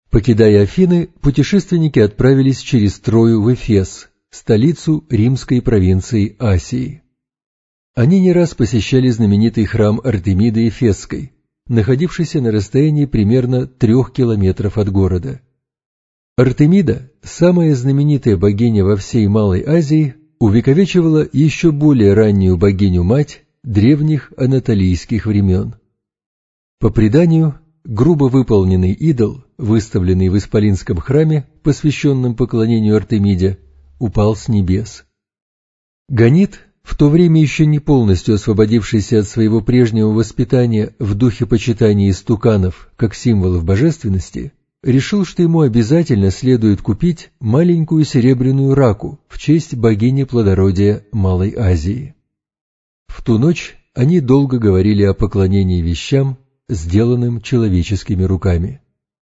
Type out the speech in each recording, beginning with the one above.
Покидая Афины, путешественники отправились через Трою в Эфес, столицу римской провинции Асии. Они не раз посещали знаменитый храм Артемиды Эфесской, находившийся на расстоянии примерно 3 километров от города. Артемида, самая знаменитая богиня во всей Малой Азии, увековечивала еще более раннюю богиню-мать древних анатолийских времен. По преданию, грубо выполненный идол, выставленный в Исполинском храме, посвященном поклонению Артемиде, упал с небес. Ганит, в то время еще не полностью освободившийся от своего прежнего воспитания в духе почитания истуканов как символов божественности, решил, что ему обязательно следует купить маленькую серебряную раку в честь богини плодородия Малой Азии. В ту ночь они долго говорили о поклонении вещам, сделанным человеческими руками.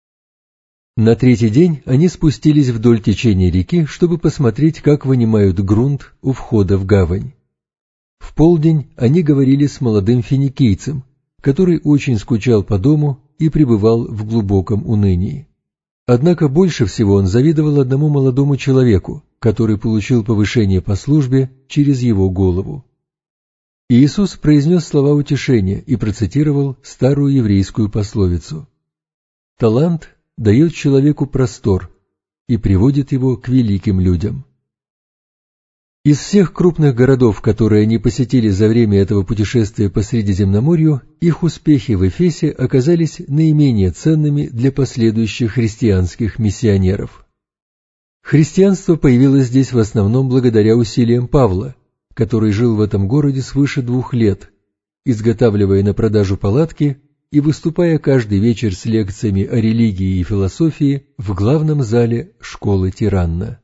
На 3-й день они спустились вдоль течения реки, чтобы посмотреть, как вынимают грунт у входа в гавань. В полдень они говорили с молодым финикийцем, который очень скучал по дому и пребывал в глубоком унынии. Однако больше всего он завидовал одному молодому человеку, который получил повышение по службе через его голову. Иисус произнес слова утешения и процитировал старую еврейскую пословицу: «Талант дает человеку простор и приводит его к великим людям». Из всех крупных городов, которые они посетили за время этого путешествия по Средиземноморью, их успехи в Эфесе оказались наименее ценными для последующих христианских миссионеров. Христианство появилось здесь в основном благодаря усилиям Павла, который жил в этом городе свыше 2 лет, изготавливая на продажу палатки и выступая каждый вечер с лекциями о религии и философии в главном зале школы Тиранна.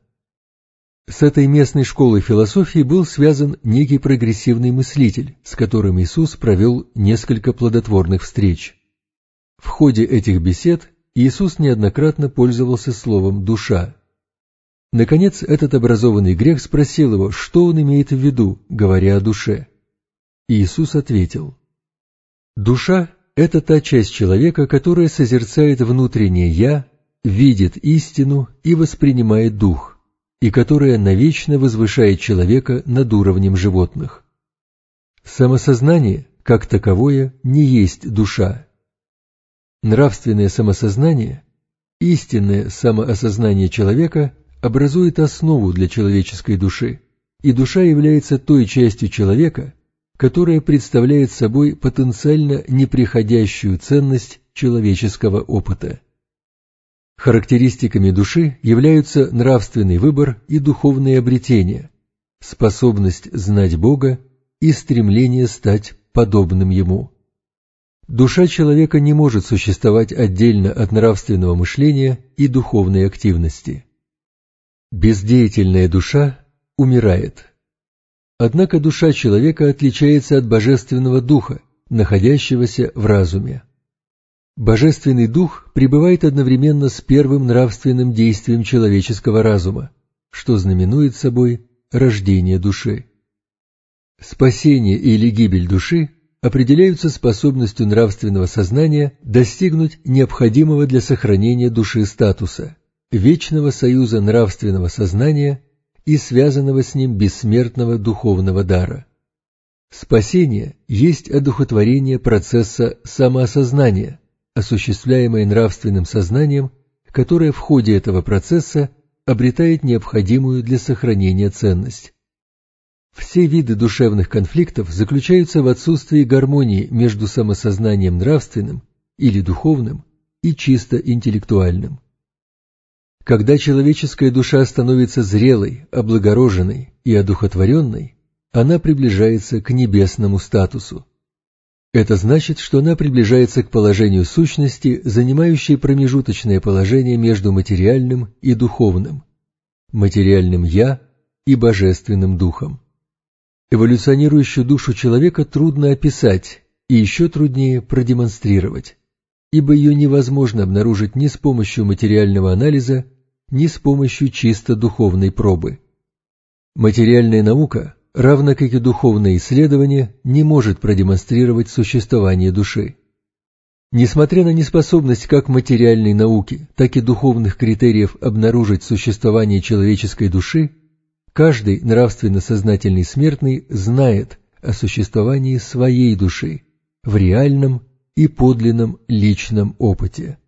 С этой местной школой философии был связан некий прогрессивный мыслитель, с которым Иисус провел несколько плодотворных встреч. В ходе этих бесед Иисус неоднократно пользовался словом «душа». Наконец, этот образованный грек спросил его, что он имеет в виду, говоря о душе. Иисус ответил: «Душа – это та часть человека, которая созерцает внутреннее «я», видит истину и воспринимает дух, и которая навечно возвышает человека над уровнем животных. Самосознание, как таковое, не есть душа. Нравственное самосознание, истинное самоосознание человека образует основу для человеческой души, и душа является той частью человека, которая представляет собой потенциально неприходящую ценность человеческого опыта. Характеристиками души являются нравственный выбор и духовные обретения, способность знать Бога и стремление стать подобным Ему. Душа человека не может существовать отдельно от нравственного мышления и духовной активности. Бездеятельная душа умирает. Однако душа человека отличается от божественного духа, находящегося в разуме. Божественный дух пребывает одновременно с первым нравственным действием человеческого разума, что знаменует собой рождение души. Спасение или гибель души определяются способностью нравственного сознания достигнуть необходимого для сохранения души статуса, вечного союза нравственного сознания и связанного с ним бессмертного духовного дара. Спасение есть одухотворение процесса самоосознания, осуществляемое нравственным сознанием, которое в ходе этого процесса обретает необходимую для сохранения ценность. Все виды душевных конфликтов заключаются в отсутствии гармонии между самосознанием нравственным или духовным и чисто интеллектуальным. Когда человеческая душа становится зрелой, облагороженной и одухотворенной, она приближается к небесному статусу. Это значит, что она приближается к положению сущности, занимающей промежуточное положение между материальным и духовным, материальным «я» и божественным духом. Эволюционирующую душу человека трудно описать и еще труднее продемонстрировать, ибо ее невозможно обнаружить ни с помощью материального анализа, ни с помощью чисто духовной пробы. Материальная наука, равно как и духовное исследование, не может продемонстрировать существование души. Несмотря на неспособность как материальной науки, так и духовных критериев обнаружить существование человеческой души, каждый нравственно сознательный смертный знает о существовании своей души в реальном и подлинном личном опыте.